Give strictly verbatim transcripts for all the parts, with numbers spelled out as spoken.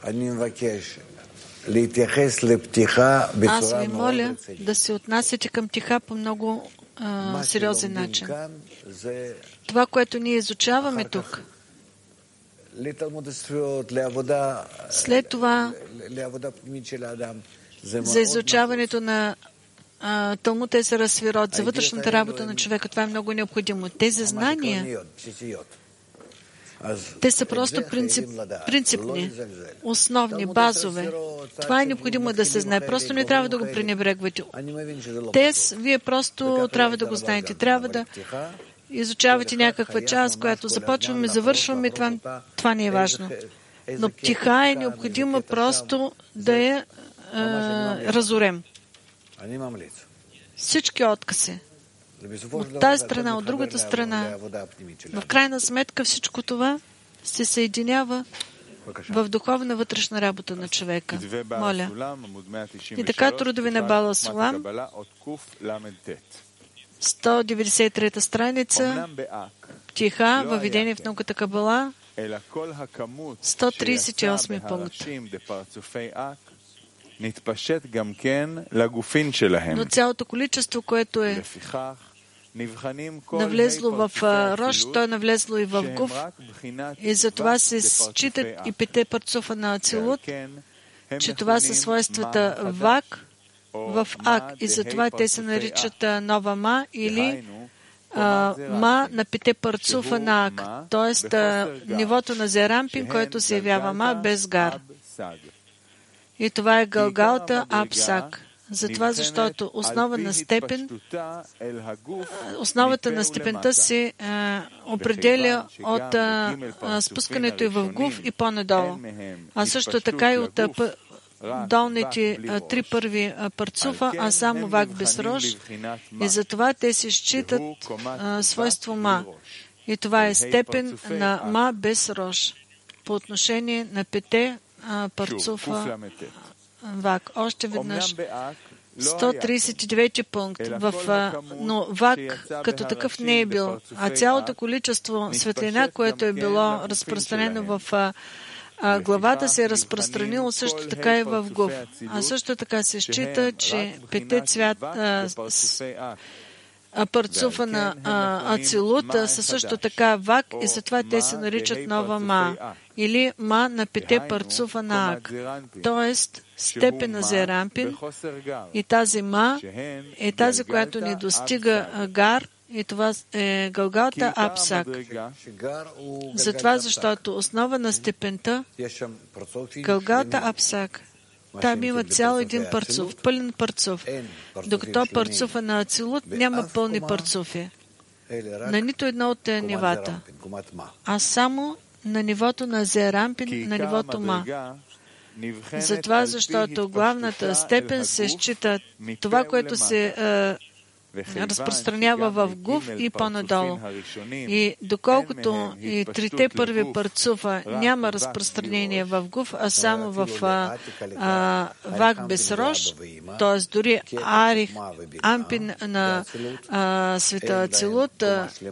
Аз ви моля да се отнасяте към тиха по много а, сериозен начин. Това, което ние изучаваме тук, след това за изучаването на Талмуд Есер Сфирот, за вътрешната работа на човека, това е много необходимо. Тези знания, те са просто принцип, принципни, основни, базове. Това е необходимо да се знае. Просто не трябва да го пренебрегвате. Тез, вие просто трябва да го знаете. Трябва да изучавате някаква част, която започваме, завършваме. Това, това не е важно. Но птиха е необходимо просто да я а, разорем. Всички откази от тази страна, от другата страна, в крайна сметка всичко това се съединява в духовна вътрешна работа на човека. Моля. И така, трудови на Бала Сулам, сто деветдесет и трета страница, тиха, въведение в науката Кабала, сто тридесет и осми пункт. Но цялото количество, което е навлезло в Рош, то е навлезло и в Гуф, и затова се считат и пете парцуфа на Ацилут, че това са свойствата Вак в Ак, и затова те се наричат нова Ма или а, Ма на пете парцуфа на Ак, т.е. нивото на Зерампин, което се явява Ма без Гар. И това е Галгалта Апсак. Затова, защото основа на степен, основата на степента се а, определя от а, а, спускането и в Гуф и по-надолу. А също така и от а, п, долните а, три първи а, парцуфа, а само Вак без Рош. И затова те се считат а, свойство Ма. И това е степен на Ма без Рош. По отношение на пете а, парцуфа Вак. Още веднъж. сто тридесет и девети пункт. В, но Вак като такъв не е бил. А цялото количество светлина, което е било разпространено в а, главата, се е разпространило също така и в Гуф. А също така се счита, че пете цвят а, с, а, парцуфа на а, Ацилута са също така Вак, и затова те се наричат нова Ма. Или Ма на пете парцуфа на Ак. Тоест, степен на Зерампин, и тази Ма е тази, която не достига Гар, и това е Галгалта Апсак. Затова, защото основа на степента Галгалта Апсак, там има цял един парцуф, пълен парцуф, докато парцуфа на Ацилут няма пълни парцуфи на нито едно от нивата, а само на нивото на Зерампин, на нивото Ма. Затова, защото главната степен се счита това, което се е, разпространява в Гуф и по-надолу. И доколкото и трите първи парцуфа няма разпространение в Гуф, а само в а, а, Вак без Рош, т.е. дори Арих, Ампин на а, света Ацилут,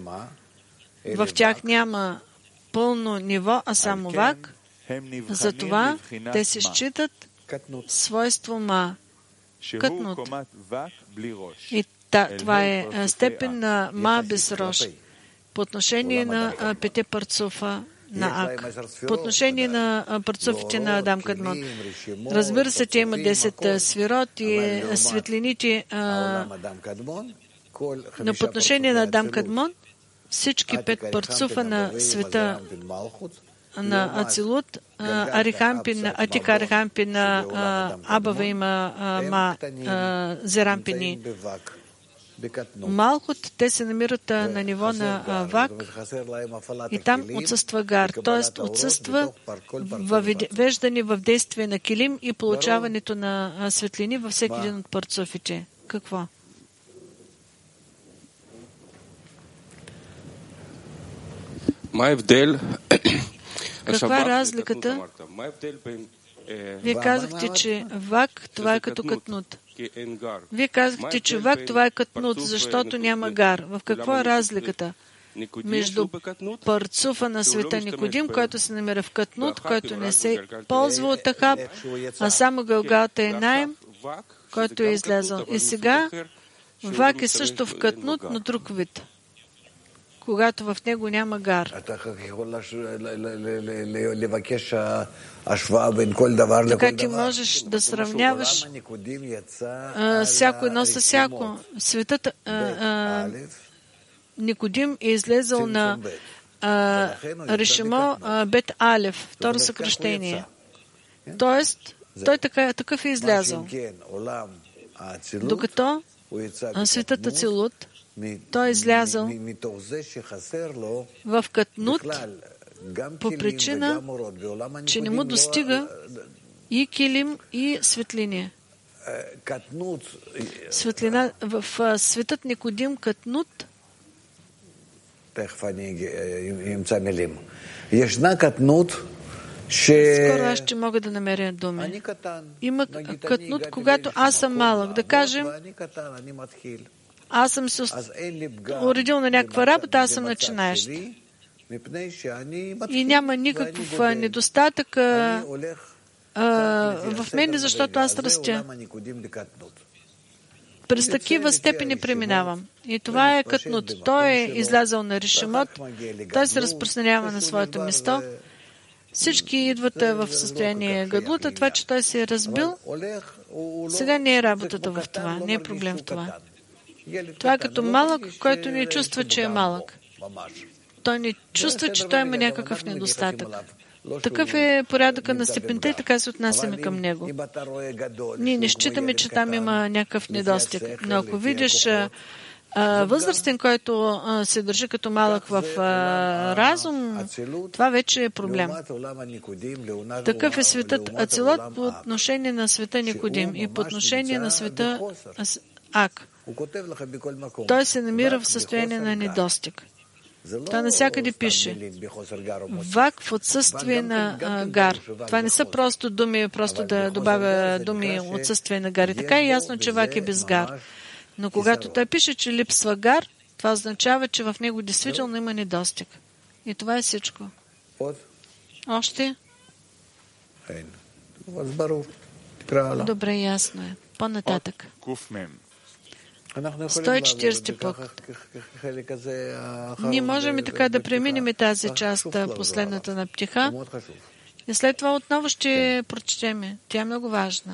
в тях няма пълно ниво, а само Вак. Затова те се считат свойство Ма, кътнут. И та, това е степен на Ма без Рош. По отношение на пете парцуфа на Ак. По отношение на парцуфите на Адам Кадмон. Разбира се, те има десет сфирот и светлините. Но по отношение на Адам Кадмон, всички пет парцуфа на света на Ацилут, Арихампин, Атик Арихампин, Абава има Ма, Зерампини. Малхот, те се намират на ниво на Вак и там отсъства Гар, т.е. отсъства въвеждане в действие на килим и получаването на светлини във всеки един от парцуфите. Какво? Каква е разликата? Вие казахте, че Вак това е като кътнут. Вие казахте, че Вак това е кътнут, защото няма Гар. В какво е разликата? между парцуфа на света Никодим, който се намира в Катнут, който не се ползва от Ахаб, а само Галгалта е Наим, който е излязъл. И сега Вак е също в Катнут, но друг вид, когато в него няма гар. Така ти можеш да сравняваш а, всяко едно с всяко. Светът а, а, Никодим е излезъл на а, Решимо а, Бет Алев, второ съкръщение. Тоест, той така, такъв е излязъл. Докато а, светът Ацилут, той е излязъл в Катнут по причина, че не му достига и килим, и светлини. Светлина в а, светът Никодим Катнут скоро аз ще мога да намеря думи. Има Катнут, когато аз съм малък. Да кажем, аз съм се уредил на някаква работа, аз съм начинаещ. И няма никакъв недостатък а, а, в мен, защото аз растя. През такива степени преминавам. И това е Катнут. Той е излязъл на Решимот, той се разпространява на своето място. Всички идват в състояние гадлута, това, че той се е разбил, сега не е работата в това, не е проблем в това. Това е като малък, който не чувства, че е малък. Той не чувства, че той има някакъв недостатък. Такъв е порядъка на степента и така се отнасяме към него. Ние не считаме, че там има някакъв недостиг. Но ако видиш а, възрастен, който а, се държи като малък в а, разум, това вече е проблем. Такъв е светът Ацилот по отношение на света Никодим и по отношение на света Ак. Той се намира в състояние на недостиг. Това навсякъде пише. Вак в отсъствие на а, гар. Това не са просто думи, просто да добавя думи отсъствие на гар. И така е ясно, че Вак е без гар. Но когато той пише, че липсва гар, това означава, че в него действително има недостиг. И това е всичко. Още? Добре, ясно е. По-нататък. сто и четиридесети път. Ние можем и така да преминем тази част, последната на Птиха, и след това отново ще прочетем. Тя е много важна.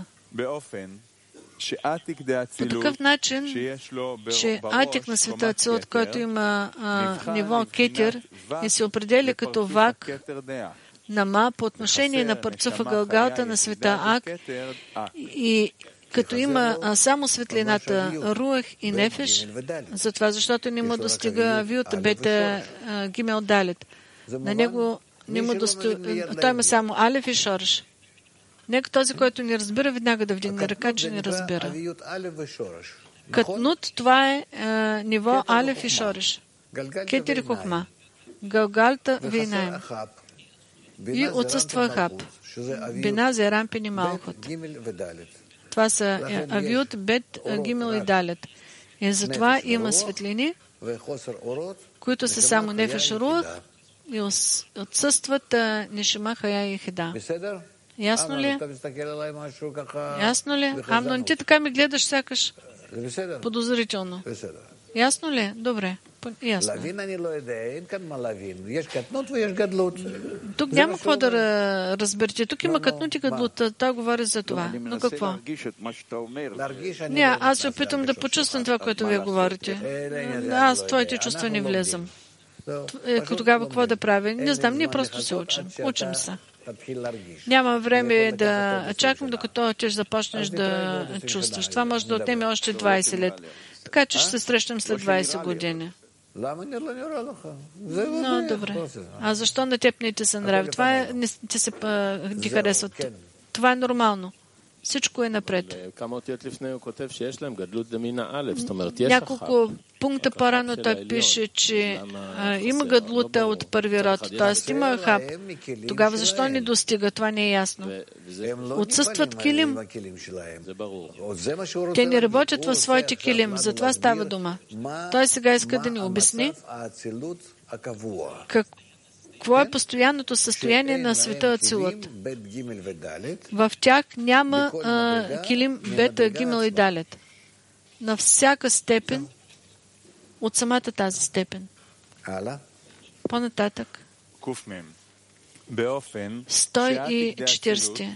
По такъв начин, че Атик на света Ацилот, който има а, ниво Кетер и се определя като Вак на Ма по отношение на парцуфа Галгалта на света Ак, и като има а, само светлината Руах и Нефеш, затова, защото не му достига Виот Бета Гимел Далет. На него не му достига, той има само Алеф и Шорш. Нека този, който не разбира, веднага да вдигне ръка, че не разбира. Катнут, това е а, ниво Алеф и Шорш. Кетер и Хохма. Галгалта Вейнаем. И отсъства Ахаб. Бина, Зерам, Пени, Малхот. Това са Авиот, Бет, Гимел и Далет. И затова има светлини, които са само Нефеш Руах и отсъстват Нешима, Хая и Хеда. Ясно ли? Ясно ли? Амнон, ти така ми гледаш сякаш подозрително. Ясно ли? Добре. Ясно. Тук няма какво да разберете. Тук има Катнут и Гадлут. Той говори за това. Но какво? Не, аз се опитам да почувствам това, което вие говорите. Аз в твоите чувства не влезам. Тогава какво да правя? Не знам, ние просто се учим. Учим се. Няма време да чакам, докато ти започнеш да чувстваш. Това може да отнеме още двайсет лет. Така че ще се срещам след двайсет години. Но, добре. А защо на теб не ти се нрави? Това е, не ти се ти харесват. Това е нормално. Всичко е напред. Няколко пункта по-рано той пише, че а, има гадлута от първи род, т.е. има Ахаб. Тогава защо не достига? Това не е ясно. Отсъстват килим. Те не работят в своите килим. За това става дума. Той сега иска да ни обясни Какво е постоянното състояние на света Ацилут? В тях няма а, килим, бета, гимел и далет. На всяка степен от самата тази степен. По-нататък. сто и четиридесет.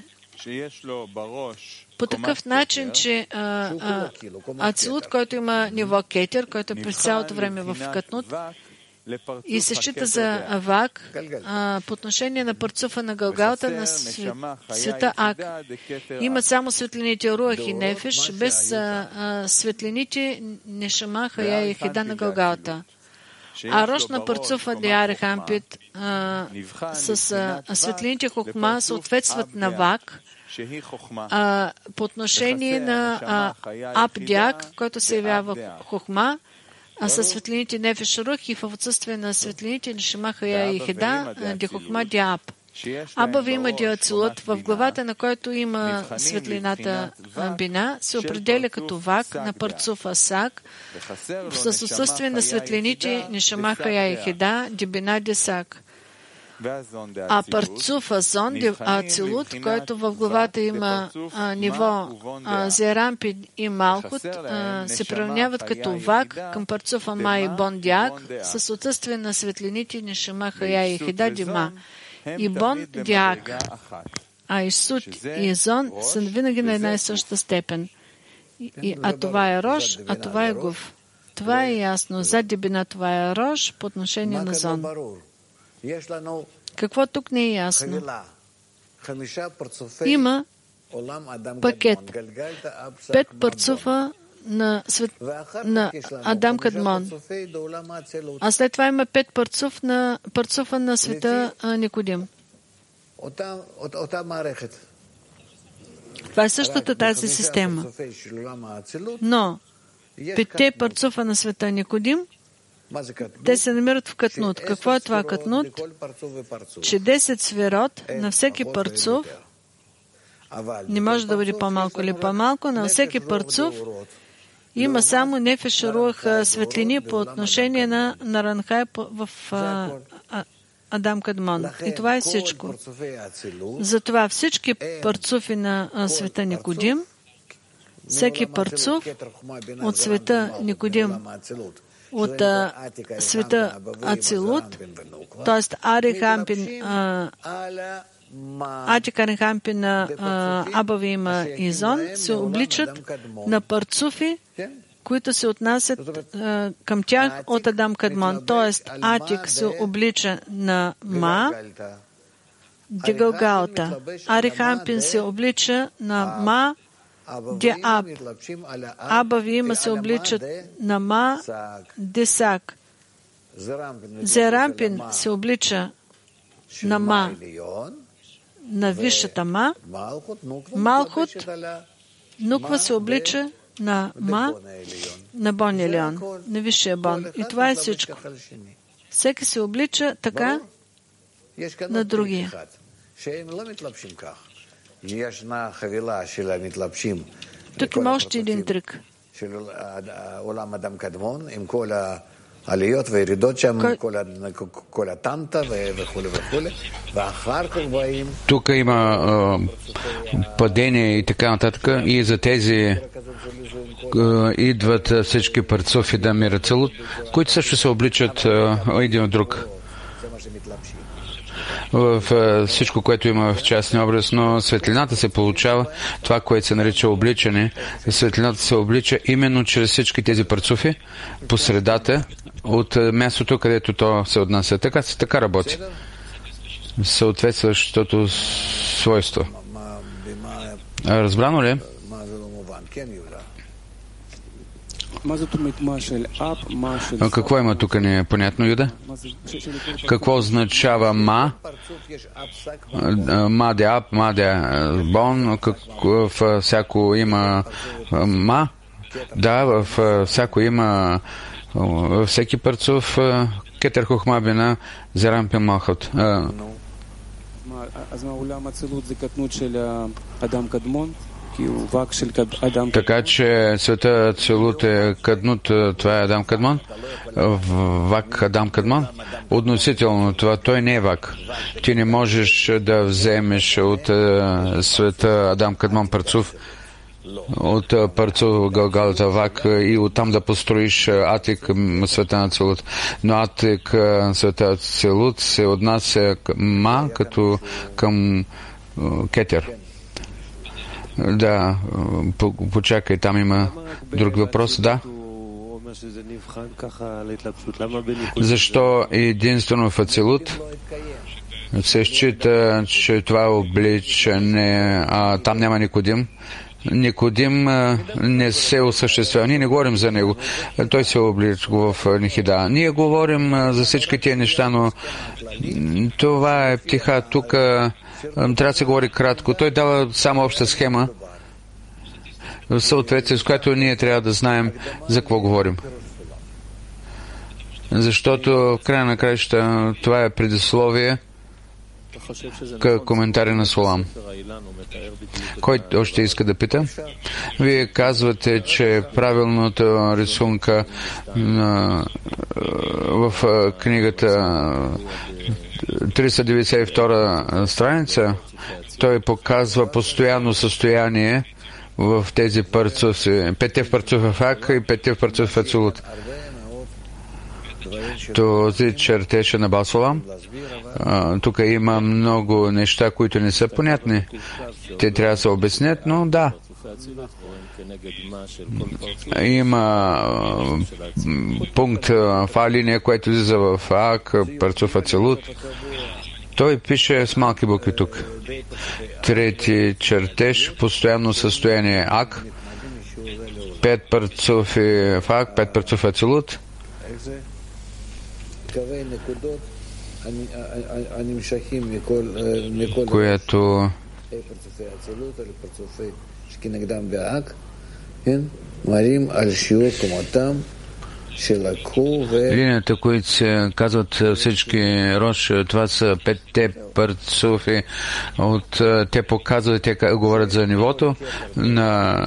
По такъв начин, че а, а, Ацилут, който има ниво кетер, който е през цялото време в Катнут, и се счита за Авак, а, по отношение на парцуфа на Галгалта на света Ак. Имат само светлините Руах и Нефеш, без а, а, светлините Нешама, Хая и Хеда на Галгалта. А рош на парцуфа Диаре Хампит с а, светлините Хохма съответстват на Вак, а, по отношение на Абдяк, който се явява Хохма, а със светлините Нефеш Рух и в отсъствие на светлините Нешама, Хая и Хеда, Дихохма Диаб. Абава има Диацилут, в главата на който има светлината Бина, се определя като Вак на парцуф Асак, с отсъствие на светлините Нешама, Хая и Хеда, Дибина Десак. А парцуф Азон, Ацилут, който в главата има а, ниво а, Зерампи и Малхут, а, се приравняват като Вак към парцуфа Ма и Бон Диак, с отсъствие на светлините Нешама, Хая и Хеда, Дима. И Бон Диак, а Исут и Зон са винаги на една и съща степен. И, а това е Рош, а това е Гуф. Това е ясно. За Дибина това е Рош по отношение на Зон. Какво тук не е ясно? Има пакет. Пет парцуфа на, свет... на Адам Кадмон. А след това има пет парцуф на... парцуфа на света Никодим. Това е същата тази система. Но петте парцуфа на света Никодим, те се намират в Катнут. Какво е това Катнут? Че десет сферот на всеки парцуф, не може да бъде по-малко или по-малко, на всеки парцуф има само Нефеш Руах светлини по отношение на Наранхай в а, а, Адам Кадмон. И това е всичко. Затова всички парцуфи на а, света Никодим, всеки парцуф от света Никодим, от а, света Ацилут, т.е. Арихампин, Атикарихампин, Абави има и Зон, се обличат на парцуфи, които се отнасят а, към тях от Адам Кадмон. Т.е. Атик се облича на Ма, Дигалгалта. Арихампин се облича на Ма, Диаб. Абави има се обличат на Ма, Десак. Зерампин се облича на Ма, на висшата Ма. Малхут, Нуква се облича на Ма, на Бон Елион, на висшия Бон. И това е всичко. Всеки се облича така на другия. Тук има още един трик. Тук има а, падение и така нататък, и за тези а, идват всички парцуфи да Мирацелут, които също се обличат а, един от друг в всичко, което има в частния образ, но светлината се получава, това, което се нарича обличане, светлината се облича именно чрез всички тези парцуфи по средата от мястото, където то се отнася. Така се така работи. Съответстващото свойство. Разбрано ли? Какво има тук непонятно, Юда? Какво означава ма? Ма де ап, ма де бон, в всяко има ма? Да, в всяко има, във всеки парцуф кетер хохма бина зерампи махот. Така че света Ацилут е Каднут, това е Адам Кадмон, Вак Адам Кадмон. Относително това, той не е Вак. Ти не можеш да вземеш от света Адам Кадмон Парцуф, от Парцуф Галгалата Вак и оттам да построиш Атик света на Ацилут. Но Атик света Ацилут се отнася ма като към Кетер. Да, почакай, там има друг въпрос, да. Защо единствено в Ацилут се счита, че това е обличане, а там няма Никодим? Никодим не се осъществява. Ние не говорим за него. Той се облича в Нихида. Ние говорим за всички тези неща, но това е птиха. Тук трябва да се говори кратко. Той дава само обща схема, в съответствие с която ние трябва да знаем за какво говорим. Защото в края на краища това е предисловие към коментари на Солам. Кой още иска да пита? Вие казвате, че правилната рисунка на, в книгата триста деветдесет и втора страница, той показва постоянно състояние в тези парцуфи, петте в парцуфа в Ак и петте в парцуфа в Ацилут. Този чертеж на Басолам. Тук има много неща, които не са понятни. Те трябва да се обяснят, но да. Има пункт в А линия, който излиза в Ак, парцуф Ацилут. Той пише с малки букви тук. Трети чертеж, постоянно състояние Ак, пет парцуфи в Ак, пет парцуфи Ацилут. Което линията, които се казват всички Рош, това са петте парцуфи, от, те показват, те говорят за нивото на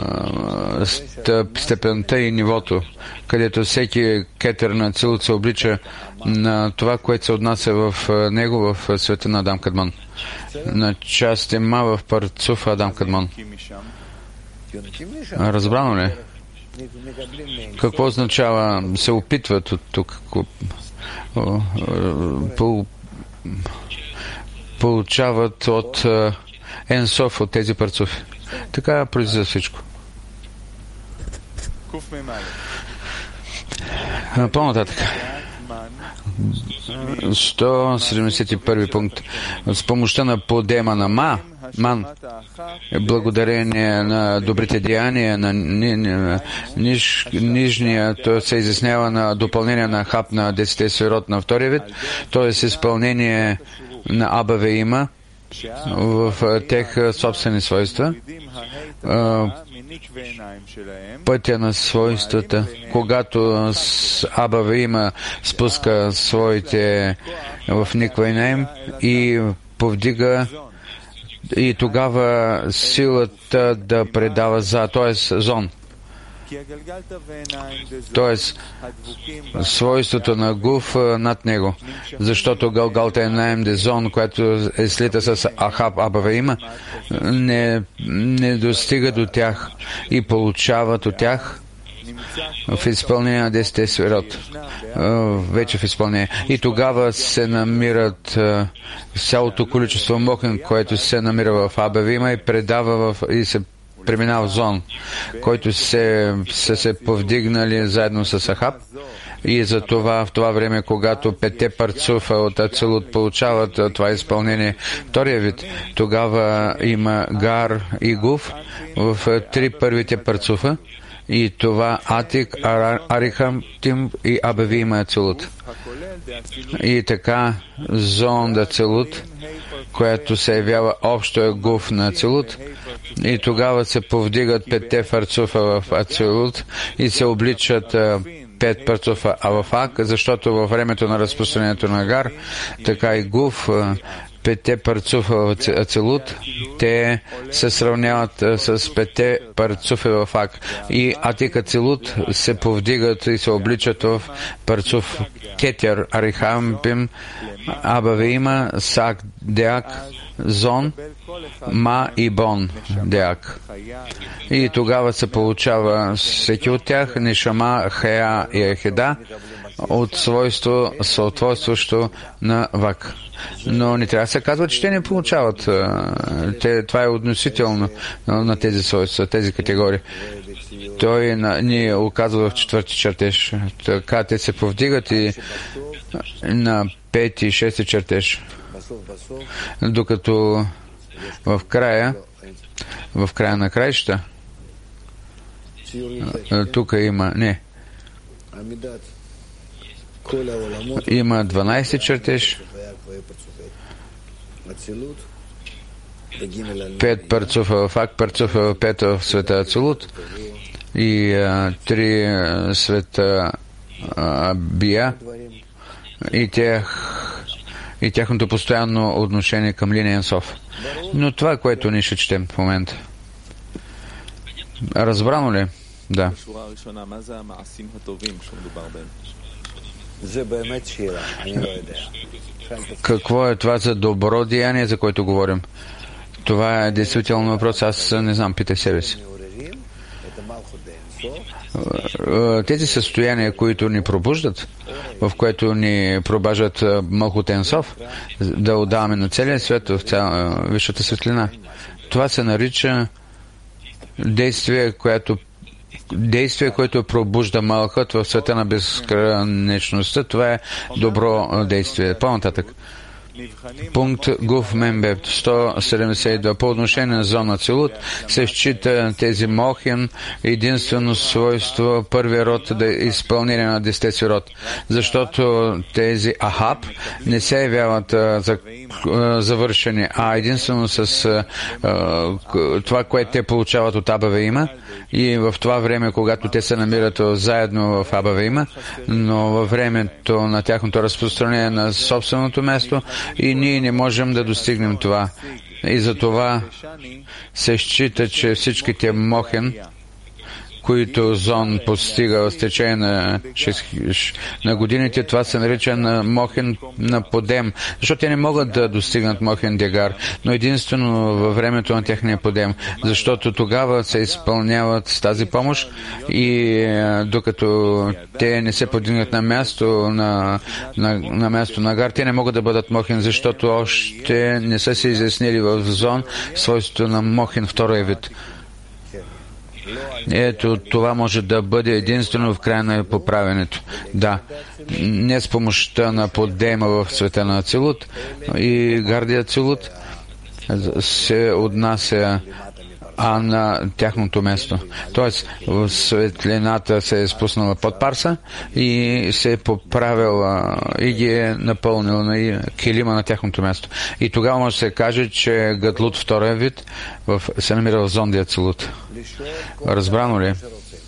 степента и нивото, където всеки кетер на Ацилут се облича на това, което се отнася в него в света на Адам Кадмон. На част ма в парцуф Адам Кадмон. Разбрано ли? Какво означава се опитват от тук? Получават от Енсоф, от тези парцуфи. Така произлиза всичко. По-нататък. сто седемдесет и първи пункт. С помощта на подема на Ма, Ман, благодарение на добрите деяния, на ни, ни, ниж, нижния, то се изяснява на допълнение на Хап на десете сферот на втория вид, т.е. изпълнение на Абаве има в тех собствени свойства, пътя на свойствата, когато Абаве има спуска своите в Никвайнаим и повдига и тогава силата да предава за, т.е. зон. Т.е. свойството на Гуф над него. Защото Галгалта е наем де зон, която е слита с Ахаб Абавеима, не, не достига до тях и получават от тях в изпълнение на десете сферот. Вече в изпълнение. И тогава се намират цялото количество мохен, което се намира в Абавима и предава в, и се преминава в зон, който се, се, се повдигнали заедно с Ахаб. И за това, в това време, когато петте парцуфа от Ацилут получават това изпълнение, втория вид, тогава има Гар и Гуф в три първите парцуфа. И това Атик, Арихам, Тим и Абавима Ацилут. И така зон Ацилут, която се явява общо е Гуф на Ацилут, и тогава се повдигат петте парцуфа в Ацилут и се обличат пет парцуфа а в Ак, защото във времето на разпространението на Гар, така и Гуф петте парцуфа в Ацилут, те се сравняват с петте парцуфа в Ак. И Атик Ацилут се повдигат и се обличат в парцуф Кетер, Арихампим, Абавеима, Сак, Деак, Зон, Ма и Бон, Деак. И тогава се получава всеки от тях Нишама, Хея и Ехеда от свойство съответстващо на Вак. Но не трябва да се казва, че те не получават. Те, това е относително на тези свойства, тези категории. Той на, ни оказва в четвърти чертеж. Така те се повдигат и на пети и шести чертеж. Докато в края, в края на краища, тук има, не, има дванайсети чертеж, пет парцуфа в Ак, парцуфа в пет в света Ацилут и а, три а, света а, Бия и, тях, и тяхното постоянно отношение към линия Енсов. Но това, което ние ще четем в момента. Разбрано ли? Да. Какво е това за добро деяние, за което говорим? Това е действително въпрос. Аз не знам, питай себе си. Тези състояния, които ни пробуждат, в което ни пробаждат Малхут Енсов, да отдаваме на целия свет, в цяла висшата светлина, това се нарича действие, което действие, което пробужда Малхут в света на безкранечността. Това е добро действие. По-нататък. Пункт Гуф Мембе сто седемдесет и два. По отношение на зона Ацилут се счита тези Мохин единствено свойство първия род да е изпълнение на десетте сферот, защото тези Ахаб не се явяват а, за, а, завършени, а единствено с а, това, което те получават от Абавеима, и в това време, когато те се намират заедно в Абавеима, но във времето на тяхното разпространение на собственото място, и ние не можем да достигнем това. И за това се счита, че всичките Мохин, които Зон постига с течение на, на годините, това се нарича на Мохин на подем, защото те не могат да достигнат Мохин Дегар, но единствено във времето на техния подем, защото тогава се изпълняват с тази помощ и докато те не се подигнат на място на, на, на място на Гар, те не могат да бъдат Мохин, защото още не са се изяснили в Зон свойството на Мохин втория вид. Ето, това може да бъде единствено в края на поправенето. Да, не с помощта на подема в света на Ацилут и Гардия Ацилут се отнася а на тяхното място. Тоест, светлината се е спуснала под парса и се е поправила и ги е напълнила на килима на тяхното място. И тогава може да се каже, че Гатлут втория вид в, се намира в Зон Ацилут. Разбрано ли?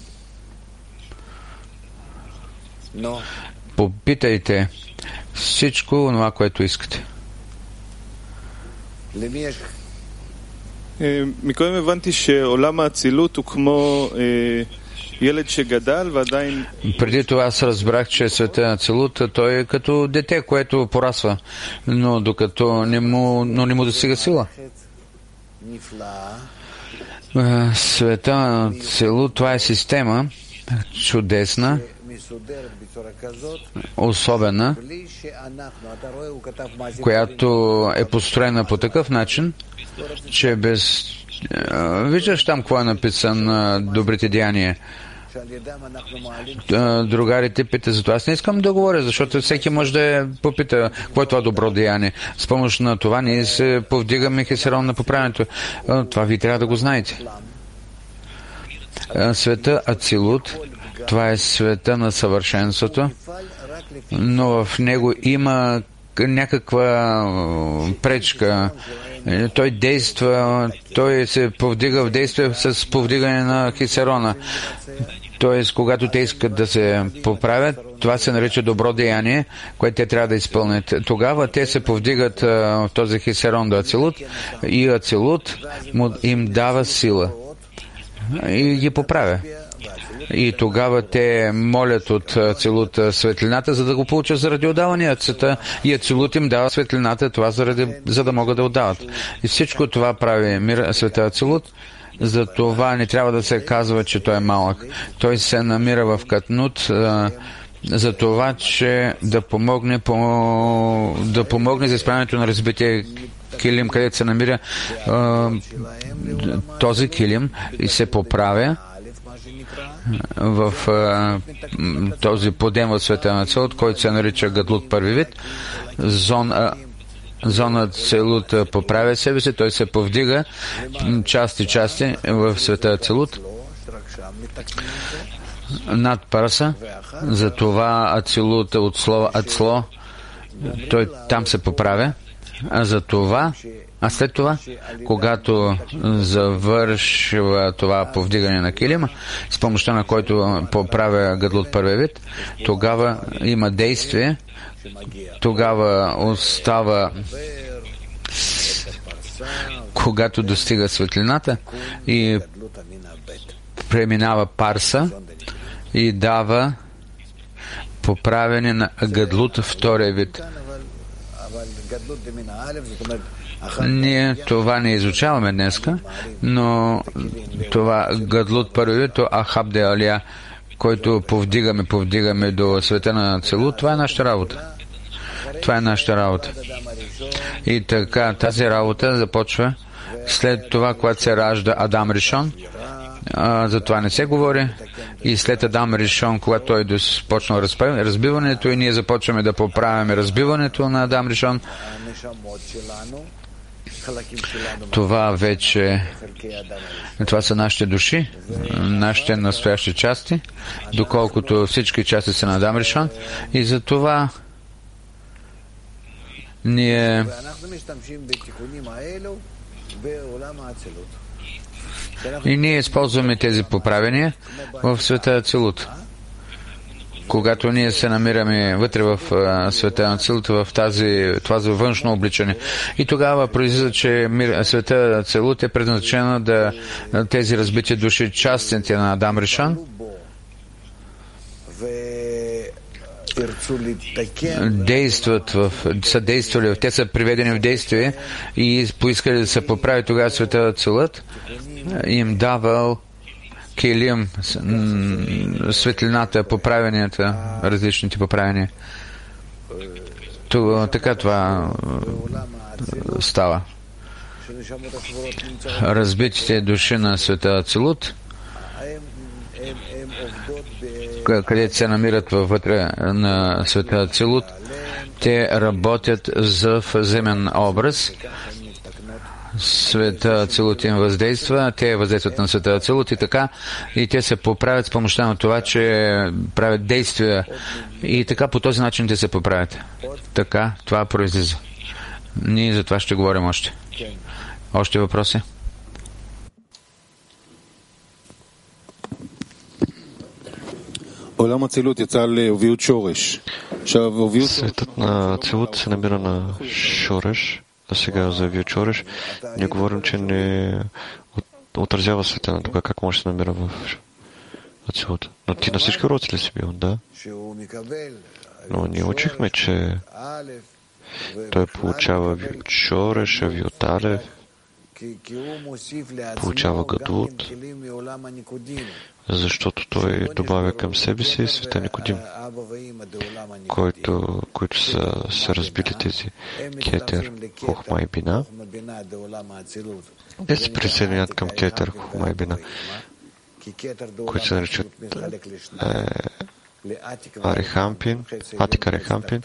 Попитайте всичко това, което искате. מקודם הבנתי שעולם האצילות הוא כמו ילד שגדל ועדיין... Преди това аз разбрах, че света на Ацилут, той е като дете, което порасва, но докато не му, но не му достига сила. Света на Ацилут, това е система чудесна, особена, която е построена по такъв начин, че без... Виждаш там какво е написано добрите деяния. Другарите питат за това. Аз не искам да говоря, защото всеки може да попита какво е това добро деяние. С помощ на това ние се повдигаме хесерон на поправенето. Това ви трябва да го знаете. Света Ацилут, това е света на съвършенството, но в него има някаква пречка. Той действа, той се повдига в действие с повдигане на хисерона. Тоест, когато те искат да се поправят, това се нарича добро деяние, което те трябва да изпълнят. Тогава те се повдигат в този хисерон до Ацилут и Ацилут им дава сила и ги поправя. И тогава те молят от Ацилут светлината, за да го получат заради отдаванията. И Ацилут им дава светлината, това заради, за да могат да отдават. И всичко това прави мир, света Ацилут. За това не трябва да се казва, че той е малък. Той се намира в Катнут, за това, че да помогне, по, да помогне за изправянето на разбития килим, където се намира този килим и се поправя в този подем от света на Ацилут, който се нарича Гадлут първи вид. Зона Зона Ацилут поправя себе си, той се повдига части-части в света Ацилут над Парса. Затова Ацилут от слова Ацло, той там се поправя. А за това, а след това, когато завършва това повдигане на килима, с помощта на който поправя Гадлут първи вид, тогава има действие, тогава остава, когато достига светлината и преминава Парса и дава поправяне на Гадлут втория вид. Ние това не изучаваме днеска, но това Гадлут първи вид, то Ахаб де Алия, който повдигаме, повдигаме до света на Ацилут, това е нашата работа. Това е нашата работа. И така, тази работа започва след това, когато се ражда Адам Ришон. А, за това не се говори. И след Адам Ришон, когато той започнал разбиването, и ние започваме да поправяме разбиването на Адам Ришон, това вече, това са нашите души, нашите настоящи части, доколкото всички части са на Адам Ришон, и за това ние и ние използваме тези поправения в света Ацилут. Когато ние се намираме вътре в света Ацилут, в тази, това за външно обличане. И тогава произлиза, че мир, света Ацилут е предназначена да тези разбити души, частите на Адам Ришон, действат в, са действали, те са приведени в действие и поискали да се поправи тогава света Ацилут, им давал килим, светлината, поправенията, различните поправения. То, така това става. Разбитите души на света Ацилут, където се намират вътре на света Ацилут, те работят за земен образ. Света Ацилут им въздейства, те въздействат на света Ацилут и така, и те се поправят с помощта на това, че правят действия и така по този начин те се поправят. Така, това произлиза. Ние за това ще говорим още. Още въпроси? Светът на Ацилут се намира на Шореш, а сега за Виочореш. Ние говорим, че не отразява света на това, как може да се намира в Ацилут. Но ти на всички уроци ли си бил? Да. Но ние учихме, че той получава Виочореш, Виоталев, получава Гадлут, защото той добавя към себе си света Никодим, който, които са се разбили тези Кетер, Хохма и Бина. Те се присъединят към Кетер, Хохма и Бина, които се наричат е, Арихампин, Атик Арихампин,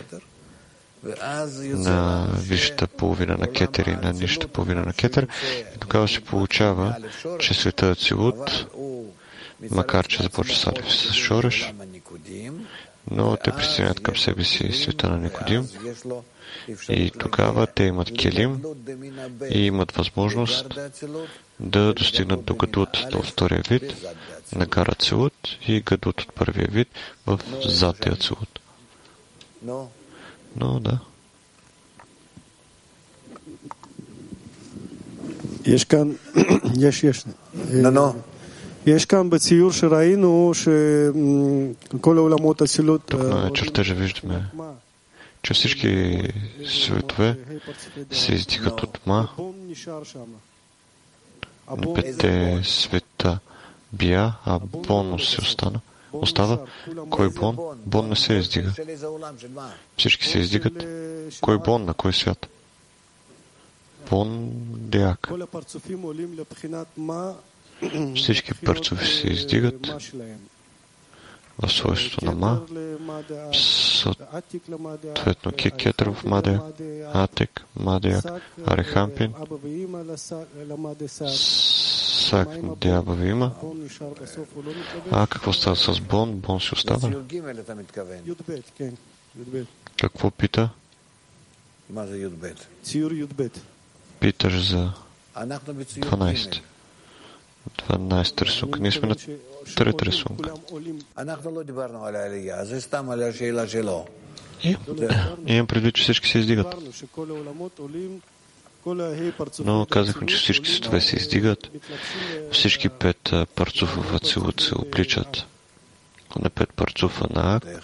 на висшата половина на Кетер и на нишата половина на Кетер. И тогава се получава, че света Ацилут, макар че започва с Алиф с Шореш, но те присъединят към себе си света на Никодим и тогава те имат келим и имат възможност да достигнат до гадут от втория вид на гара Целут и гадут от първия вид в задния Целут. Но да. יש כאן, יש, יש. יש כאן בציור שראינו שכל העולמות אצילות... Тук на чертежа виждаме, че всички светове се издигат от Ма. Петте света бия, а Бон се остана. Остава. Кой Бон? Бон не се издига. Всички се издигат. Кой Бон? На кой свят? Бон Деак. Всички парцови се издигат в свойството на Ма, съответно Кекетър в Мадеяк, Атек, Мадеяк, Арехампин, Сак Деабавима. А какво става с Бон? Бон си остава. Какво пита? Питаш за дванайсет. дванайсет рисунка. Ние сме на трета рисунка. И, имам предвид, че всички се издигат. Но казахме, че всички светове се издигат. Всички пет парцуфа в Ацилут се обличат на пет парцуфа на Ак.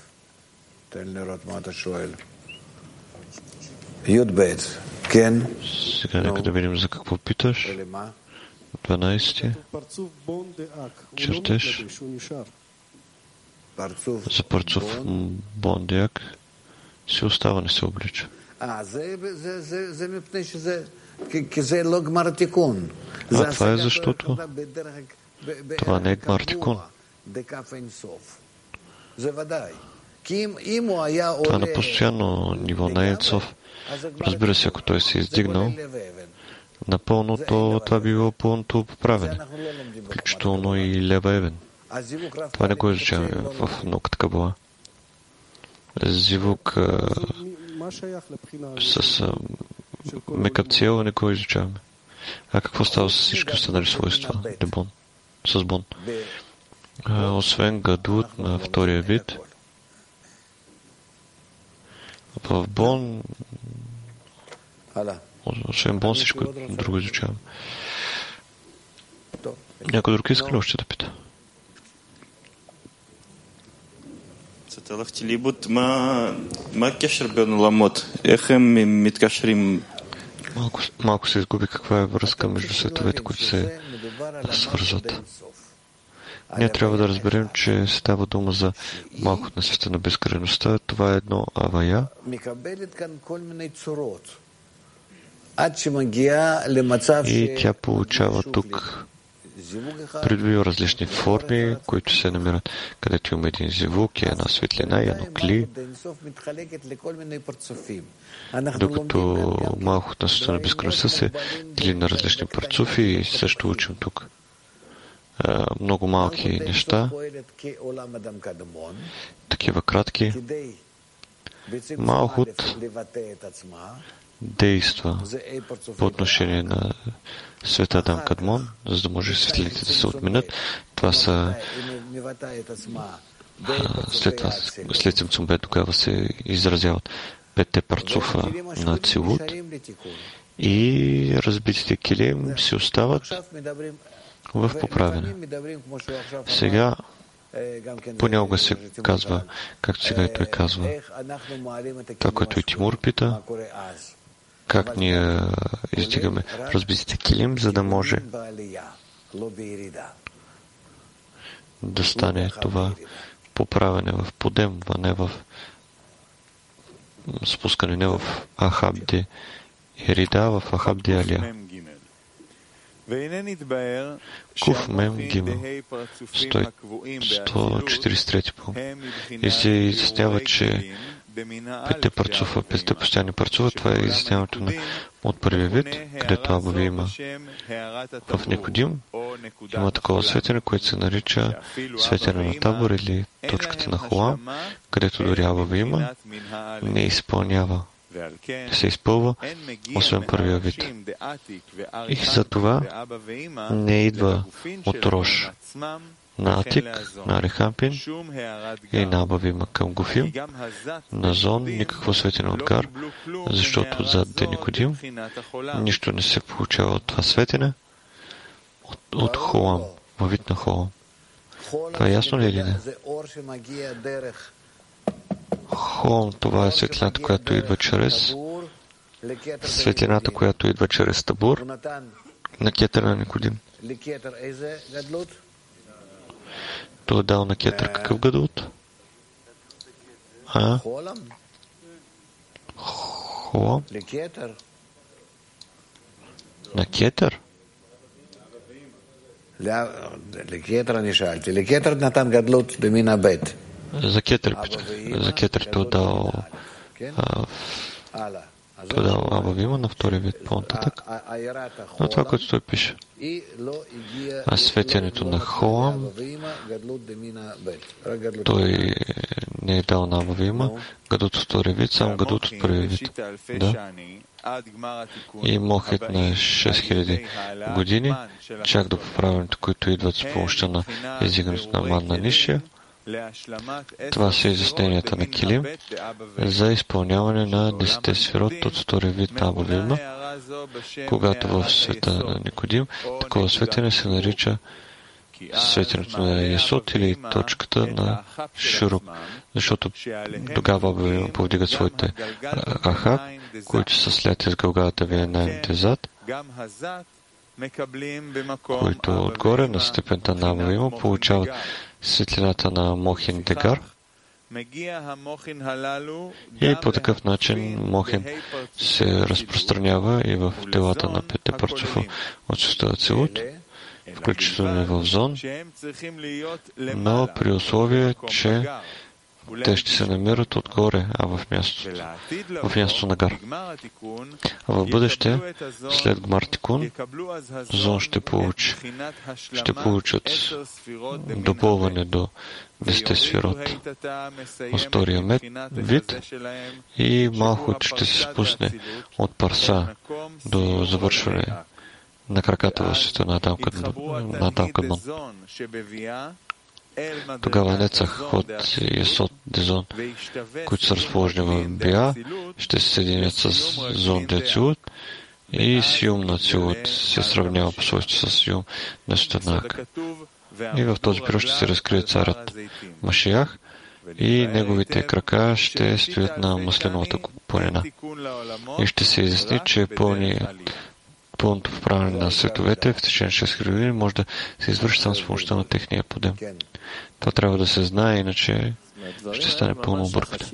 Сега нека да видим за какво питаш. дванайсети чертеж за парцуф Бондеак си остава, не се облича. А, това е защото това не е Гмартикун. Това на постоянно ниво на Енцов. Разбира се, ако той се е издигнал напълно, то това би било пълното поправене, включително и Лева Евен. Това не го изучаваме в науката Кабала. Зивук с мекацел не го изучаваме. А какво става с всички останали свойства? Дебон. С Бон. А, освен гадут на втория вид, в Бон освен Бон всичко друго изучаваме. Някой друг иска ли още да пита? הלכתי לאיבוד, מה הקשר בין עולמות? איך הם מתקשרים? Малко се изгуби каква е връзка между световете, които се свързват. Ние трябва да разберем, че става дума за малко на света на безкрайността. Това е едно авая. И тя получава тук придобива различни форми, които се намират, където има един зивук, и една светлина, и едно кли. Докато малко на света на безкрайността се дели на различни парцуфи и също учим тук много малки неща, такива кратки. Малхут действа по отношение на света Адам Кадмон, за да може светлините да се отменят. Това са след това, след Цимцумбе, тогава се изразяват петте парцуфа на Цилут и разбитите килим си остават в поправене. Сега понякога се казва, както сега и той казва, това, което и Тимур пита, как ние издигаме разбитите килим, за да може да стане това поправене в подем, а не в спускане, не в Ахабде Ерида, в Ахабде Алия. Куф Мем Гимел, сто четиридесет и трети пълн. И се изяснява, че петте парцуфа, петте постоянни парцуфа, това е изясняването на от първия вид, където Абави има в Никодим. Има такова светене, което се нарича светене на Табор или точката на Холам, където дори Абави има, не изпълнява, не се изпълва, освен първия вид. И за това не идва от Рош на Атик, на Рехампин и на Абави има към Гуфим, на Зон никакво светене от Гар, защото отзад де Никодим нищо не се получава от това светене, от, от Холам, във вид на Холам. Това е ясно ли или не? Холам, това е светлината, която идва чрез светлината, която идва чрез Табур на Кетър на Никодим. Той е дал на Кетър какъв гадут? А? Холам? На Кетър? לקטר אני שאלתי. לקטר נתן גדלות במין הבית. За Кетър питах. За Кетър той дал той дал Абавима на втория вид по-нататък. Но това, което той пише. А светянето на Холам той не е дал на Абавима гадут от втория вид, само гадут от първия вид. Да. И мохът на шест хиляди години, чак до поправенето, които идват с помощта на издигането на Ман на Нишия. Това са изясненията на Килим за изпълняване на десетте сферот от втория вид на Абавима, когато в света на Никодим такова светене се нарича светенето на Есот или точката на Шуруп, защото тогава Абавима повдигат своите Ахаб, които са след из Галгалата винаемите зад, които отгоре на степента на Абавима получават светлината на Мохин Дегар. И по такъв начин Мохин се разпространява и в телата на петте парцуфа от шестия Целут, включително и в Зон, но при условие, че те ще се намират отгоре, а в мястото, в мястото на Гар. А в бъдеще, след Гмартикун, Зон ще получи, ще получат допълване до десетте сферот от втория мед, вид, и Малхут ще се спусне от Парса до завършване на краката в света на Адам Кадмон. Тогава Нецах от Есот Дезон, които са разположени в Бия, ще се съединят с Зон де Цилут и Сиум на Цилут се сравнява по свойство с Сиум на света на Ак. И в този период ще се разкрие царят Машиях и неговите крака ще стоят на масленовата планина. И ще се изясни, че пълни пълното поправяне на световете в течение шест хиляди години може да се извърши само с помощта на техния подем. Това трябва да се знае, иначе ще стане пълно объркване.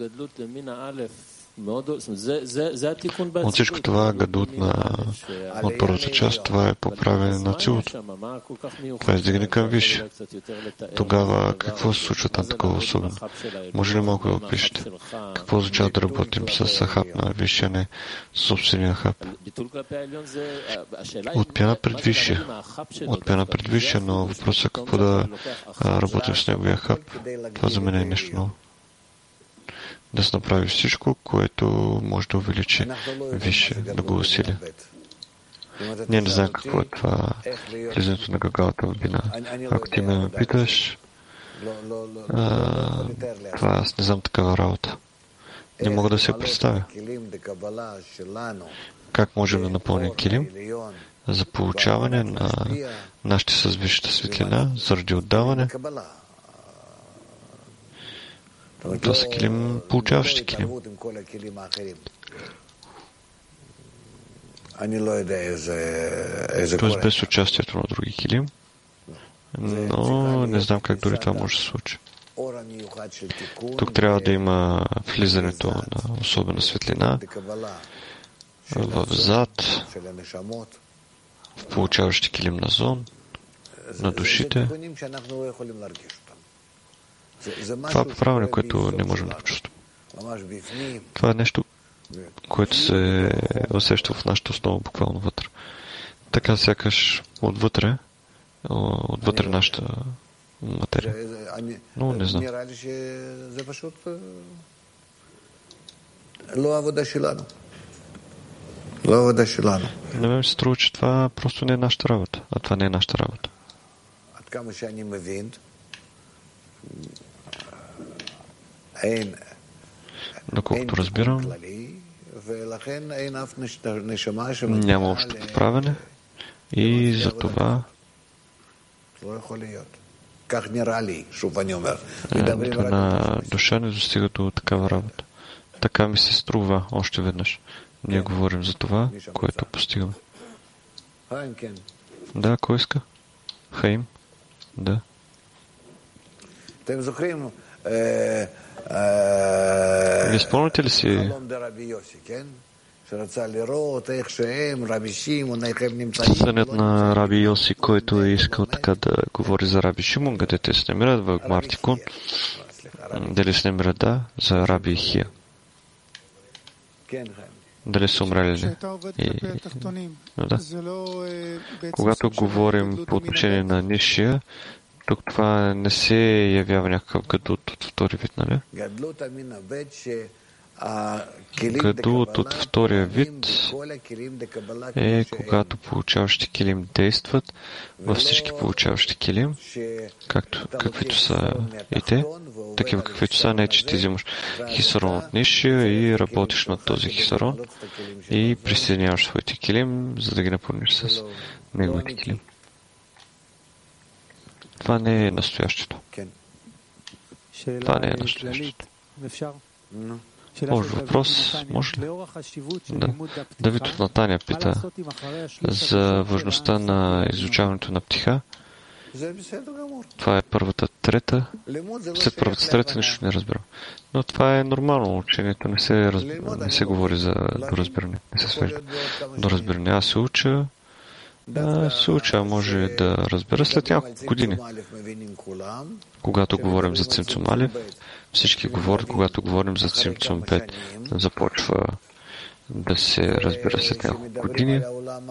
От всичко това, гадут на от първата част, това е поправяне на цилото. Това е издигане към висше. Тогава какво се случва там такова особено? Може ли малко да опишете? Какво означава да работим с Ахаб на висше, не с собствения Ахаб? Отмяна пред висше. Отмяна пред висше, но въпросът е какво да работим с неговия Ахаб. Това за мен е нещо ново. Да се направи всичко, което може да увеличи висше, да го усили. Ние не знаем какво е това влизането на Галгалата в Бина. Ако ти ме питаш, а, това аз не знам такава работа. Не мога да се представя. Как можем да напълним килим за получаване на нашите с висшата светлина, заради отдаване? Това са килим, получаващи килим. Тоест без участието на други килим, но не знам как дори това може да се случи. Тук трябва да има влизането на особена светлина в зад, в получаващи килим на зон, на душите. Това е поправяне, което не можем да почувстваме. Това е нещо, което се усеща в нашата основа, буквално вътре. Така сякаш отвътре, отвътре нашата материя. Но не знам. На мен се струва, че това просто не е нашата работа, а това не е нашата работа. Доколкото разбирам, няма общо поправене и за това нито на душа не достига до такава работа. Така ми се струва още веднъж. Ние говорим за това, което постигаме. Да, кой иска? Хаим? Да. Не спомняте ли си сънят на Раби Йоси, който е искал така да говори за Раби Шимон, къде те се намират в Гмартикун? Дали се намират, да, за Раби Хия? Дали са умрели ли? И... Да. Когато говорим по отношение на нишия, тук това не се явява някакъв гадут от втори вид, нали? Гадут от втория вид е когато получаващи килим действат във всички получаващи килим, както, каквито са и те, такива каквито са, не че ти взимаш хисарон от нишия и работиш над този хисарон и присъединяваш своите килим, за да ги напълниш с неговите килим. Това не е настоящето. Това не е настоящето. Може въпрос, може ли? Да. Давид от Натания пита за важността на изучаването на птиха. Това е първата трета. След първата трета нищо не разбирам. Но това е нормално. Учението не се, раз... не се говори за доразбиране. Не се свежда до разбиране. Аз се уча. А, се уча, може да разбера след няколко години. Когато говорим за Цимцум Алеф, всички говорят, когато говорим за Цимцум пет, започва да се разбира след няколко години.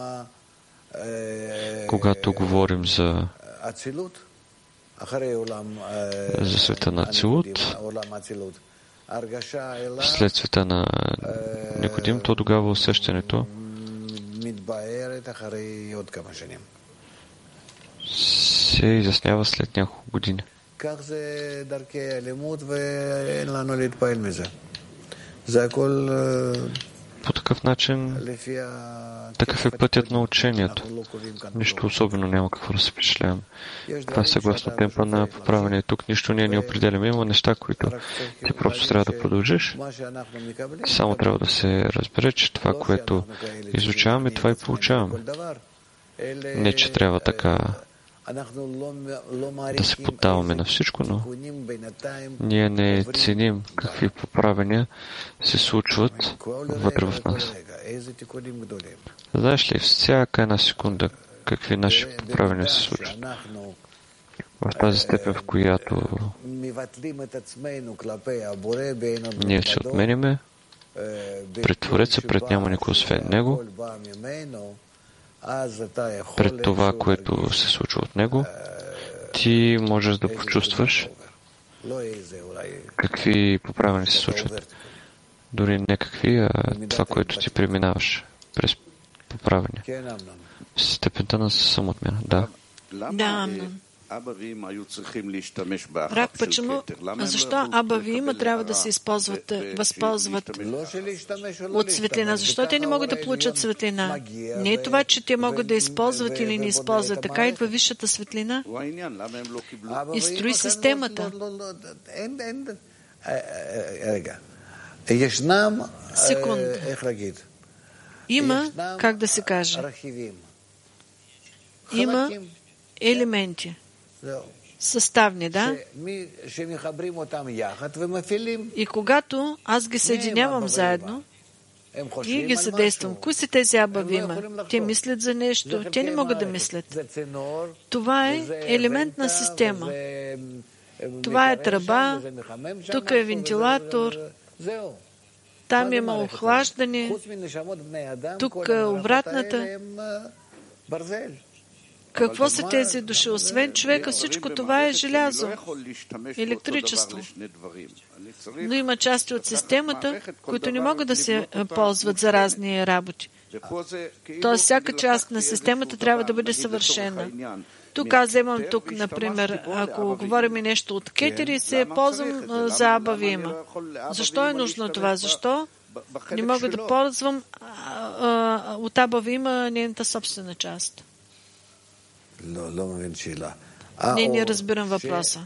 Когато говорим за за света на Ацилут, след света на Никодим, то тогава усещането се изяснява след няколко години. По такъв начин, такъв е пътят на учението. Нищо особено няма какво да се впечатляваме. Това е съгласно темпа на поправяне. Тук нищо ние не определяме. Има неща, които ти просто трябва да продължиш. Само трябва да се разбере, че това, което изучаваме, това и получаваме. Не, че трябва така да се поддаваме на всичко, но ние не ценим какви поправения се случват вътре в нас. Знаеш ли, всяка една секунда какви наши поправения се случват? В тази степен, в която ние се отменяме пред Твореца, пред няма никой освен Него, пред това, което се случва от Него, ти можеш да почувстваш какви поправени се случват. Дори не какви, а това, което ти преминаваш през поправени. Степента на самоотмяна. Да. Да, Рак, почему? Защо Аба Вима трябва да се използват, възползват от светлина? Защо те не могат да получат светлина? Не е това, че те могат да използват или не използват. Така идва висшата светлина и строи системата. Секунда. Има, как да се каже, има елементи. Съставни, да? И когато аз ги съединявам заедно и ги задействам, кои са тези Абавима? Те мислят за нещо, те не могат да мислят. Това е елемент на система. Това е тръба, тук е вентилатор, Там има охлаждане. Тук обратната. Какво са тези души? Освен човека, всичко това е желязо, електричество. Но има части от системата, които не могат да се ползват за разни работи. Тоест, всяка част на системата трябва да бъде съвършена. Тук аз вземам тук, например, ако говорим нещо от кетери, се ползвам за Аба Вима. Защо е нужно това? Защо не мога да ползвам от Аба Вима нейната собствена част? Не, не разбирам въпроса.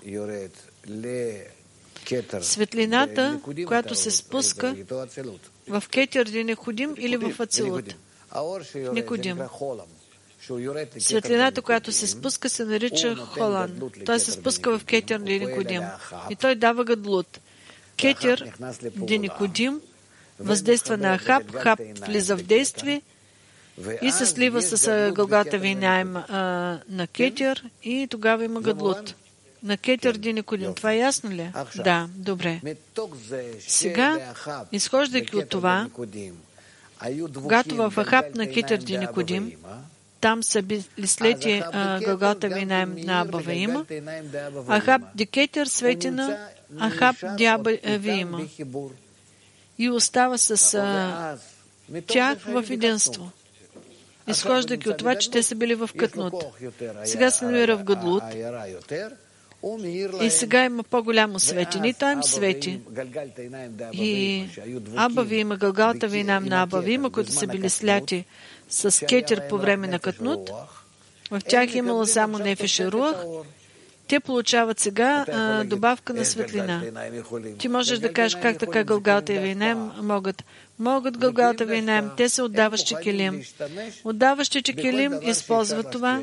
Светлината, която се спуска в кетер Никодим или в Ацилут? Никодим. Светлината, която се спуска, се нарича Холан. Той се спуска в кетер Никодим. И той дава гадлут. Кетер Никодим въздейства на Ахаб, Хаб влиза в действие и се слива с Голгата Вейнаим на кетер и тогава има гадлут. На кетер Никодим. Това е ясно ли? Да, добре. Сега, изхождайки от това, когато в Ахаб на кетер Никодим, там са били слети Голгата Вейнаим на Аба Вима, Ахаб Дикетер свети на Ахаб Диаба Вима и остава с а, тях в единство. Изхождайки от това, че те са били в Катнут. Сега се намира в Гадлут и сега има по-голямо светене. И той им свети. И Аба Вима, Голгата Вейнаим на Аба Вима, които са били сляти с кетер по време на Катнут, в тях е имало само нефеш и руах, те получават сега а, добавка на светлина. Ти можеш да кажеш как така Голгата и Вейнаим могат. Могат Голгата и Вейнаим, те са отдаващи келим. Отдаващите келим използват това.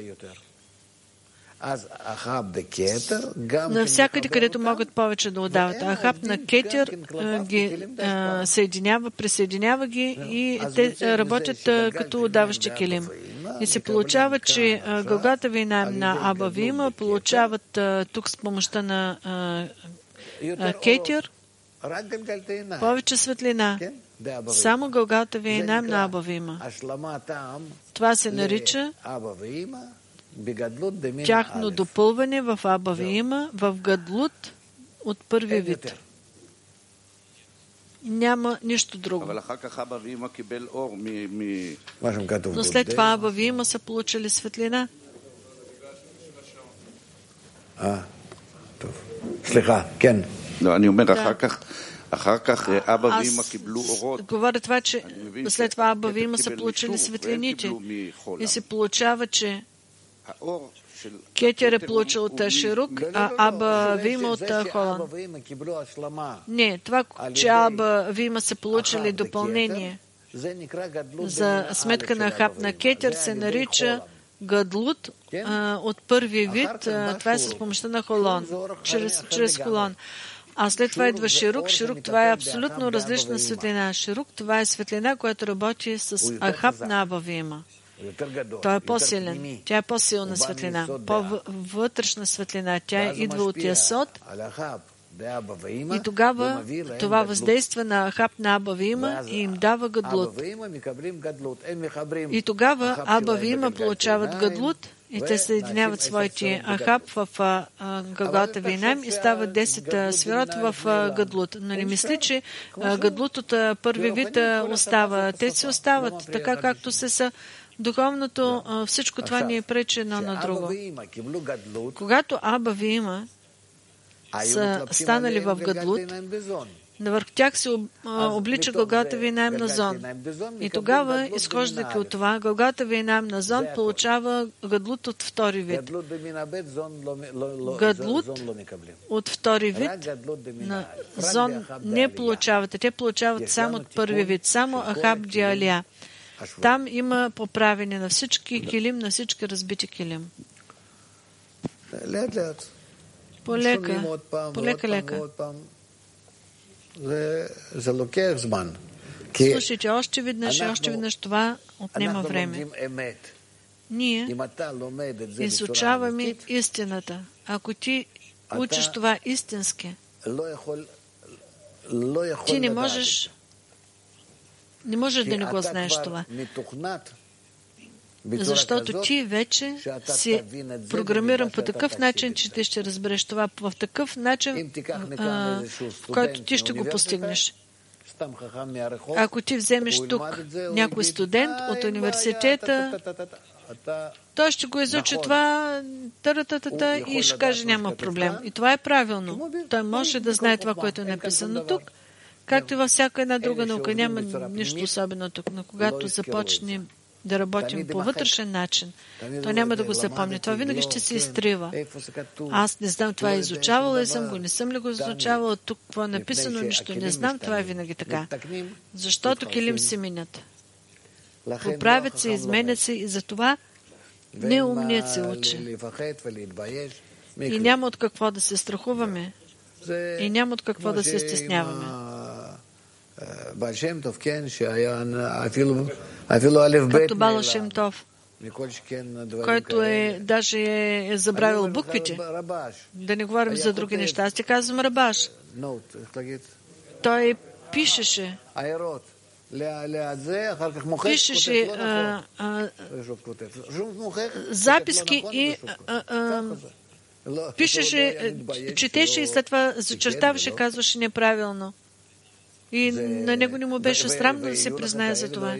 Навсякъде, където могат повече да отдават. Ахаб на кетер ги а, съединява, присъединява ги и те работят а, като отдаващи келим. И се получава, че а, Голгата Вейнаим на Аба Вима получават а, тук с помощта на а, а, кетер повече светлина. Само Голгата Вейнаим на Аба Вима. Това се нарича тяхно допълване в Аба Вима, в Гадлут от първия вид. Няма нищо друго. Но след това Аба Вима са получили светлина. Слиха, кен. אני אומר, אחר כך, אחר כך אבא ואמא קיבלו אורות. Говоря това, че след това Аба Вима са получили светлините. И се получава, че Кетер е получил от Ширук, а Аба Вима от Холан. Не, това, че Аба Вима са получили допълнение за сметка на Ахаб на Кетер, се нарича Гадлут а, от първи вид. А, това е с помощта на Холон, чрез, чрез Холон. А след това идва Ширук. Ширук, това е абсолютно различна светлина. Ширук, това е светлина, която работи с Ахаб на Аба Вима. Той е по-силен. Тя е по-силна светлина, по-вътрешна светлина. Тя идва от Ясод. И тогава това въздейства на Ахаб на Аба Вима и им дава гадлут. И тогава Аба Вима получават гадлут и те съединяват своите Ахаб в Голгата Вейнаим и стават десет свирот в гадлут. Но не мисли, че гадлут от първи вид остава. Те си остават така, както се са. Духовното, всичко това ни е пречи едно на друго. Когато Аба Вима са станали в Гадлут, навърх тях се облича Голгата Вейнаим на Зон. И тогава, изхождайки от това, Голгата Вейнаим на Зон получава Гадлут от втори вид. Гадлут от втори вид на Зон не получават. Те получават само от първи вид. Само Ахаб Диалия. Там има поправене на всички килим, на всички разбити килим. Полека, полека-лека. Слушайте, още веднъж и още веднъж това отнема време. Ние изучаваме истината. Ако ти учиш това истински, ти не можеш, не можеш да не го знаеш това. Защото ти вече си програмиран по такъв начин, че ти ще разбереш това в такъв начин, а, в който ти ще го постигнеш. Ако ти вземеш тук някой студент от университета, той ще го изучи това та-та-та-та, и ще каже няма проблем. И това е правилно. Той може да знае това, което е написано тук, както и във всяка една друга наука. Няма нищо особено тук. Но когато започнем да работим по вътрешен начин, той няма да го запомни. Това винаги ще се изтрива. Аз не знам, това е изучавала ли съм го, не съм ли го изучавала, тук какво е написано, нищо не знам, това е винаги така. Защото килим се минат. Поправят се, изменят се и затова неумният се учи. И няма от какво да се страхуваме. И няма от какво да се стесняваме. Както Бала Шем Тов, който е, даже е забравил буквите. Да не говорим за други неща. Аз ти казвам Рабаш. Той пишеше. Пишеше а, а, записки и а, а, пишеше, четеше и след това зачертаваше, казваше неправилно. И на него не му беше срамно да се признае за това.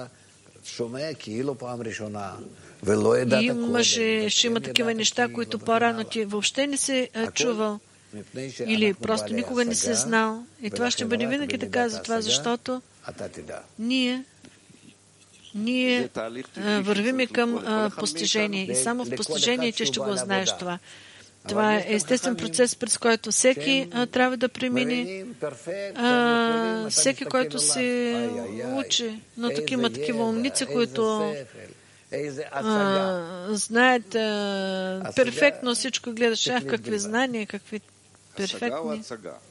И имаше, ще има такива неща, които по-рано ти въобще не се чувал. Или просто никога не се знал. И това ще бъде винаги така за това, защото ние ние вървиме към постижение. И само в постижение ти ще го знаеш това. Това е естествен процес, през който всеки а, трябва да премине, а, всеки, който се учи. Но тук има такива умници, които а, знаят а, перфектно всичко, гледаш, ах, какви знания, какви перфектни.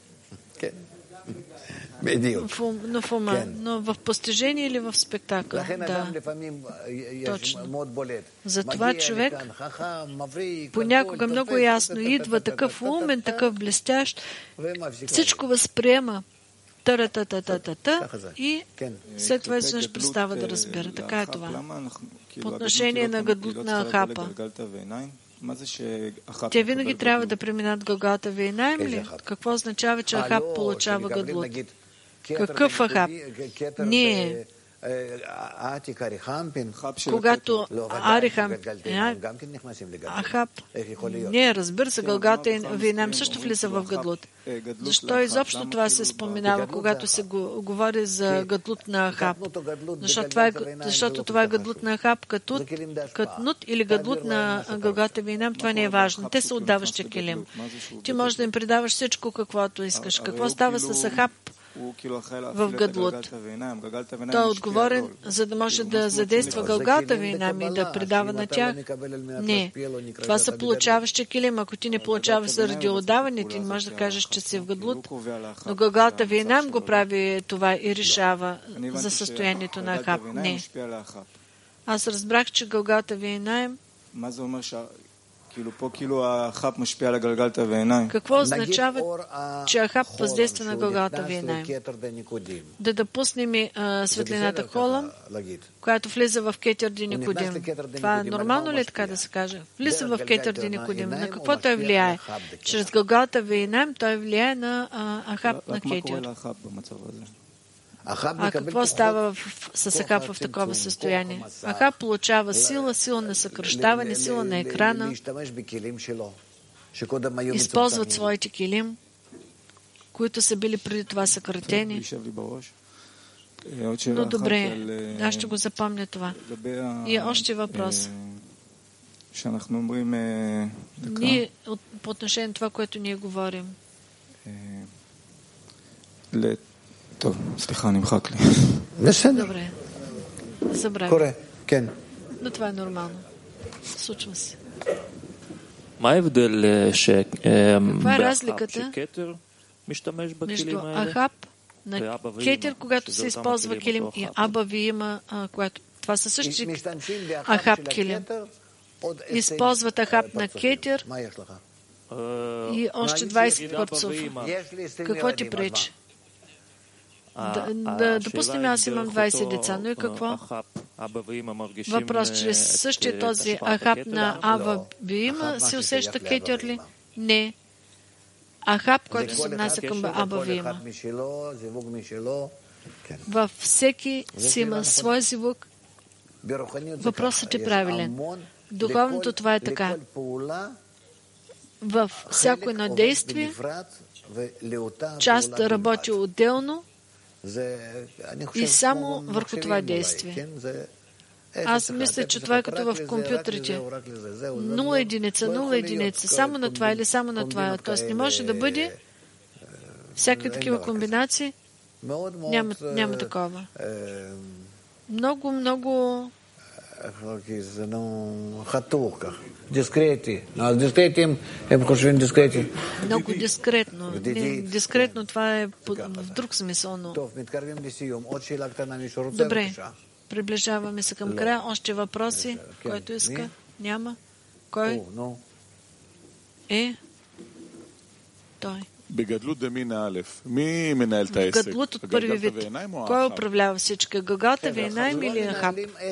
В ум, но в ума, но в постижение или в спектакъл. Да, точно. Затова човек понякога много ясно идва такъв умен, такъв блестящ, всичко възприема та-та-та-та-та-та и след това изведнъж престава да разбира. Така е това. По отношение на гадлут на Ахапа. Те винаги трябва да преминат Галгалта Вейнаим ли? Какво означава, че Ахап получава гадлут? Какъв Ахап? Не. Когато Арихам, Ахап, не, разбира се, Галгалта Вейнаим също влиза в гадлут. Защо изобщо това се споменава, когато се говори за гадлут на Ахап? Защото това е, защото това е гадлут на Ахап, катут, катнут или гадлут на Галгалта Вейнаим, това не е важно. Те са отдаващи килим. Ти можеш да им предаваш всичко, каквото искаш. Какво става с Ахап в гадлут? Той е отговорен, за да може да задейства Галгалта Вейнаим и да предава на тях. Не. Това са получаващи килим. Ако ти не получаваш заради отдаване, ти не можеш да кажеш, че си в гадлут. Но Галгалта Вейнаим го прави това и решава за състоянието на Ахап. Не. Аз разбрах, че Галгалта Вейнаим какво означава, че Ахап въздейства на Галгалта Вейнаим? Да да пуснем светлината Холам, която влиза в Кетер ди Никодим. Това нормално ли е така да се каже? Влиза в Кетер ди Никодим. На какво той влияе? Чрез Галгалта Вейнаим той влияе на Ахап на Кетер. А какво става с Ахап в такова състояние? Ахап получава сила, сила на съкръщаване, сила на екрана, използват своите килим, които са били преди това съкратени. Но добре, аз ще го запомня това. И още въпрос. Ние, по отношение на това, което ние говорим. טוב, סליחה, נמחק לי. בסדר. добре. Забравя. קורה, כן. Но това е нормално. Случва се. מה ההבדל באחאב שכתר משתמש בכלים между האלה? Ахап на Кетер, когато се използва килим, и Аба Виима, когато това са същи Ахап килим. Използват Ахап на Кетер и още двайсет творцов. Какво ти пречи? Да, да, допустим, аз имам двайсет деца, но и какво? Въпрос, чрез същия този Ахаб на Ава Виима се усеща кетер ли? Не. Ахаб, който се отнася към Аба Виима. Във всеки си има свой звук. Въпросът е правилен. Духовното това е така. Във всяко едно действие част работи отделно и само върху това действие. Аз мисля, че това е като в компютрите. Нула единица, нула единица, само на това или само на това. Тоест не може да бъде всякакви такива комбинации. Няма, няма такова. Много, много... Дискрети. Дискрети им е похожен дискрети. Много дискретно. Не, дискретно това е в друг смисъл, но... Добре. Приближаваме се към края. Още въпроси? Който иска? Няма? Кой? Е? Той. В Гадлут от първи вид. Кой управлява всички? Гагата, Вейнаим или Ахаб?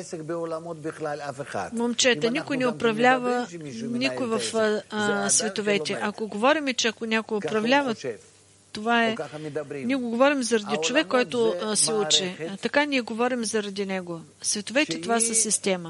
Момчета, никой не управлява никой в а, световете. Ако говорим, че ако някой управлява, това е... Ние го говорим заради човек, който а, се учи. А, така ние говорим заради него. Световете, това са система,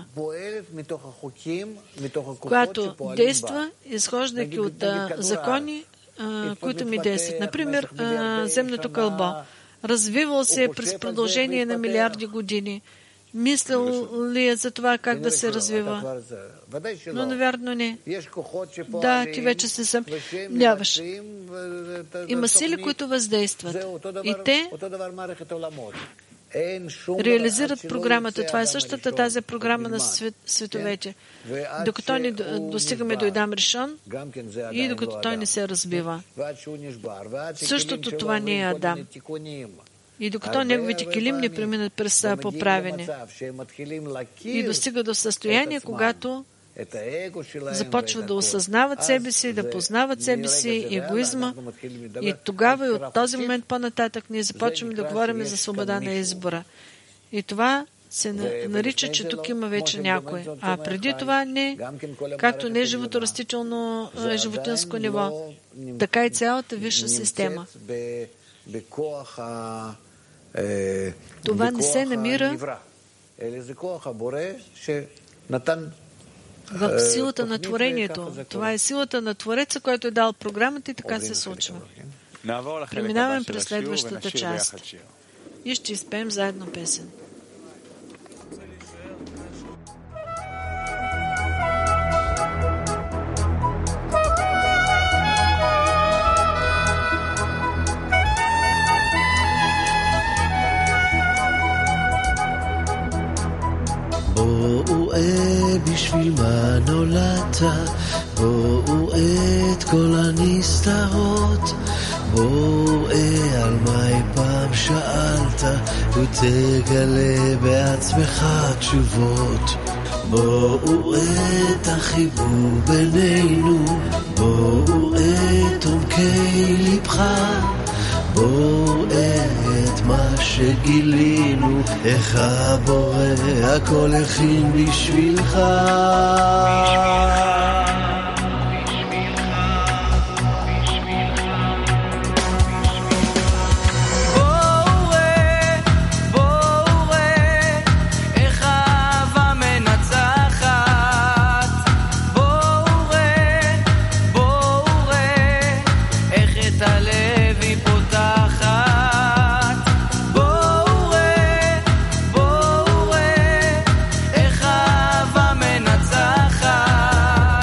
която действа, изхождайки от а, закони, а, които ми действат. Например, а, земното кълбо. Развивал се през продължение на милиарди години. Мислил ли е за това как да се развива? Но, навярно, не. Да, ти вече се съмняваш. Има сили, които въздействат. И те реализират програмата. Това е същата тази програма на свет, световете. Докато не достигаме до Адам Ришон и докато той не се разбива. Същото това не е Адам. И докато неговите килим не преминат през поправене. И достига до състояние, когато започват да осъзнават себе си, да познават себе си, егоизма. И тогава и от този момент по-нататък ние започваме да говорим за свобода на избора. И това се нарича, че тук има вече някой. А преди това не, както не е животорастително животинско ниво, така и цялата висша система. Това не се намира в силата на творението. Това е силата на Твореца, който е дал програмата и така се случва. Преминаваме през следващата част. И ще изпеем заедно песен. בואו ראה בשביל מה נולדת, בואו ראה את כל הנסתרות, בואו ראה על מה אי פעם שאלת, ותגלה בעצמך תשובות. בואו ראה את החיבור בינינו, בואו ראה את עומקי לבך, בואו ראה את מה שגילינו, איך הבורא הכל הכין בשבילך. איך אהבה מנצחת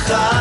חי